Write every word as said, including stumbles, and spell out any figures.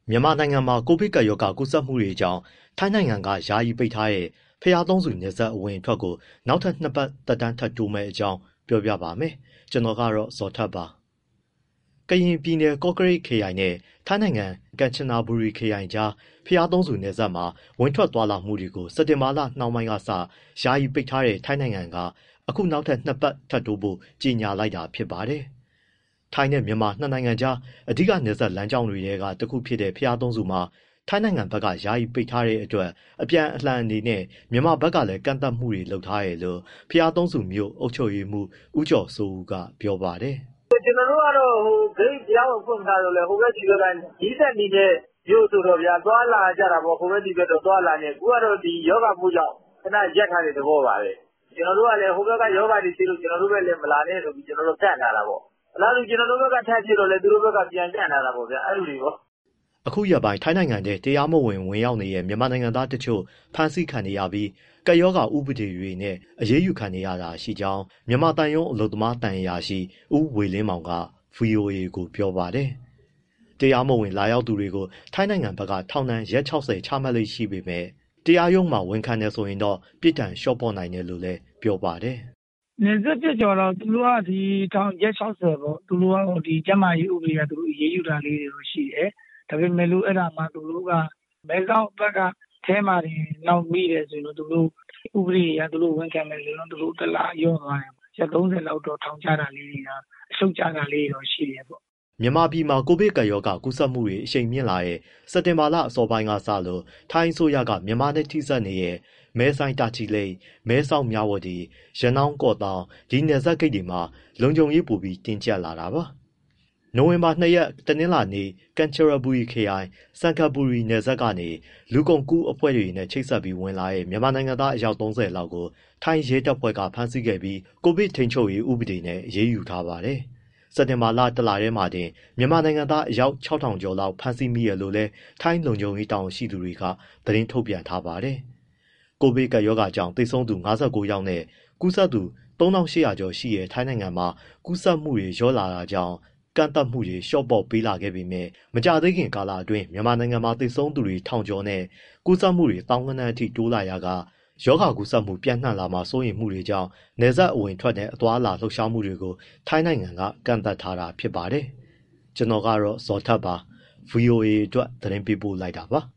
မြန်မာနိုင်ငံမှာကိုဗစ်ကပ်ရောဂါကူးစက်မှုတွေကြောင့်ထိုင်းနိုင်ငံကယာယီပိတ်ထားတဲ့ဘုရားသုံးဆူနယ်စပ်အဝင်အထွက်ကိုနောက်ထပ်နှစ်ပတ်သက်တမ်းထပ်တိုးမယ့်အကြောင်းပြောပြပါမယ်။ကျွန်တော်ကတော့ဇော်ထက်ပါ။ကရင်ပြည်နယ်ကော့ကရိတ်ခရိုင်နဲ့ထိုင်းနိုင်ငံကမ်ချနဘူရီခရိုင်ကြားဘုရားသုံးဆူနယ်စပ်မှာဝင်ထွက်သွားလာမှုတွေကိုစက်တင်ဘာလနှောင်းပိုင်းကစယာယီပိတ်ထားတဲ့ထိုင်းနိုင်ငံကအခုနောက်ထပ်နှစ်ပတ်ထပ်တိုးဖို့ကြေညာလိုက်တာဖြစ်ပါတယ်။ထိုင်းနဲ့မြန်မာနှစ်နိုင်ငံကြားအဓိကနယ်စပ်လမ်းကြောင်းတွေကတခုဖြစ်တဲ့ဘုရားသုံးဆူမှာထိုင်းနိုင်ငံဘက်ကယာယီပိတ်ထားတဲ့အတွက်အပြန်အလှန်အနေနဲ့မြန်မာဘက်ကလည်းကန့်သတ်မှုတွေလုပ်ထားတယ်လို့ဘုရားသုံးဆူမြို့အုပ်ချုပ်ရေးမှူးဦးကျော်စိုးဦးကပြောပါတယ်။ကျွန်တော်တို့ကတော့ဟိုဂိတ်တရားဝင်ဖွင့်ထားလို့လေဟိုဘက်ဒီဘက်ကဒီဆက်နေတဲ့မြို့ဆိုတော့ဗျာသွားလာကြတာပေါ့ဟိုဘက်ဒီဘက်တော့သွားလာနေအခုကတော့ဒီယောဂမှုကြောင့်ခဏရက်ထားတဲ့သဘောပါပဲကျွန်တော်တို့ကလည်းဟိုဘက်ကယောဂတွေရှိလို့ကျွန်တော်တို့ပဲလည်းမလာနဲ့ဆိုပြီးကျွန်တော်တို့ကန့်ထားတာပေါ့အလားတူကျွန်တော်တို့ဘက်ကထပ်ဖြစ်တော့လေသူတို့ဘက်ကပြန်ကန့်ထားတာပေါ့ဗျာအဲ့လိုတွေပေါ့အခုရက်ပိုင်းထိုင်းနိုင်ငံထဲတရားမဝင်ဝင်ရောက်နေတဲ့မြန်မာနိုင်ငံသားတချို့ဖမ်းဆီးခံနေရပြီးကပ်ရောဂါဥပဒေတွေနဲ့အရေးယူခံနေရတာရှိကြောင်းမြန်မာတန်ယုံအလုပ်သမားတန်ရာရှိဦးဝေလင်းမောင်က ဗွီအိုအေ ကိုပြောပါတယ်။တရားမဝင်လာရောက်သူတွေကိုထိုင်းနိုင်ငံဘက်ကထောင်ဒဏ်ရက်၆၀ချမှတ်လေးရှိပေမဲ့တရားရုံးမှာဝန်ခံတယ်ဆိုရင်တော့ပြစ်ဒဏ်လျှော့ပေါ့နိုင်တယ်လို့လည်းပြောပါတယ်။နယ်စပ်ပြကျော်တော့သူတို့ကဒီထောင်ရက်၆၀ပေါ့သူတို့ကဒီကျန်းမာရေးဥပဒေကသူတို့အရေးယူတာလေးတွေရှိတယ်။ဒါပေမဲ့လို့အဲ့ဒါမှသူတို့ကမဲဆောက်ဘက်ကထဲမှာတွေနောက်မိတယ်ဆိုတော့သူတို့ဥပဒေရသူတို့ဝန်ခံမယ်ဆိုတော့သူတို့တလားရော့သွားတယ်။ရက်၃၀လောက်တော့ထောင်ချတာလေးတွေကအရှုပ်ချတာလေးတော့ရှိတယ်ပေါ့။မြန်မာပြည်မှာကိုဗစ်ကပ်ရောဂါကူးစက်မှုတွေအရှိန်မြင့်လာတဲ့စက်တင်ဘာလအစောပိုင်းကစလို့ထိုင်းအစိုးရကမြန်မာနဲ့ထိစပ်နေတဲ့မဲဆိုင်တာချီလိတ်မဲဆောက်မြဝတီရနောင်းကော့တောင်ဒီနယ်စပ်ဂိတ်တွေမှာလုံခြုံရေးပိုပြီးတင်းကျပ်လာတာပါ။နိုဝင်ဘာ၂ရက်တနင်္လာနေ့ကန်ချရဘူရီခရိုင်စန်ကပူရီနယ်စပ်ကနေလူကုန်ကူးအဖွဲ့တွေနဲ့ချိတ်ဆက်ပြီးဝင်လာတဲ့မြန်မာနိုင်ငံသားအယောက်၃၀လောက်ကိုထိုင်းရဲတပ်ဖွဲ့ကဖမ်းဆီးခဲ့ပြီးကိုဗစ်ထိန်းချုပ်ရေးဥပဒေနဲ့အရေးယူထားပါတယ်။စက်တင်ဘာလတလထဲမှာတင်မြန်မာနိုင်ငံသားအယောက်၆ထောင်ကျော်လောက်ဖမ်းဆီးမိရလို့လဲထိုင်းလုံခြုံရေးတောင်ရှိသူတွေကသတင်းထုတ်ပြန်ထားပါတယ်။ကိုဗစ်ကပ်ရောဂါကြောင့်သေဆုံးသူ၅၉ယောက်နဲ့ကူးစက်သူ၃၈၀၀ကျော်ရှိတဲ့ထိုင်းနိုင်ငံမှာကူးစက်မှုတွေလျော့လာတာကြောင့်ကန့်သတ်မှုတွေလျှော့ပေါ့ပေးလာခဲ့ပေမဲ့မကြသေးခင်ကာလအတွင်းမြန်မာနိုင်ငံမှာသေဆုံးသူတွေထောင်ကျော်နဲ့ကူးစက်မှုတွေတောင်းကနန်းအထိတိုးလာရာကရောဂါကူးစက်မှုပြန့်နှံ့လာမှာစိုးရိမ်မှုတွေကြောင့်နယ်စပ်အဝင်ထွက်တဲ့အသွားအလာလှုပ်ရှားမှုတွေကိုထိုင်းနိုင်ငံကကန့်သတ်ထားတာဖြစ်ပါတယ်။ကျွန်တော်ကတော့ဇော်ထက်ပါ ဗွီအိုအေ အတွက်သတင်းပေးပို့လိုက်တာပါ။